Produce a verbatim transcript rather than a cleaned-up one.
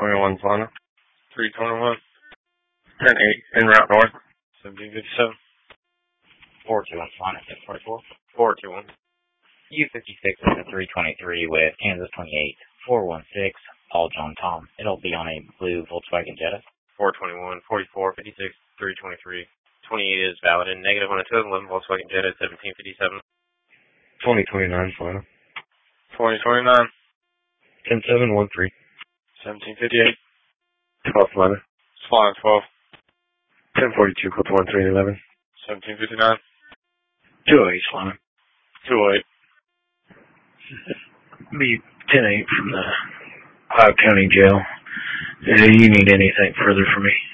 twenty-one Solana. three twenty-one. ten eight, en route north. seventeen fifty-seven. four two one Solana, six forty-four. four two one. U fifty-six is a three twenty-three with Kansas twenty-eight, four one six, Paul John Tom. It'll be on a blue Volkswagen Jetta. four twenty-one, forty-four, fifty-six, three twenty-three. twenty-eight is valid and negative on a two thousand eleven Volkswagen Jetta at seventeen fifty-seven. twenty twenty-nine Solana. twenty twenty-nine. ten seven one three. seventeen fifty-eight. twelve Solana. Solana twelve. ten forty-two, code one three eleven. seventeen fifty-nine. two oh eight Solana. two oh eight. Be ten eight from the Ohio County Jail. Do you need anything further from me?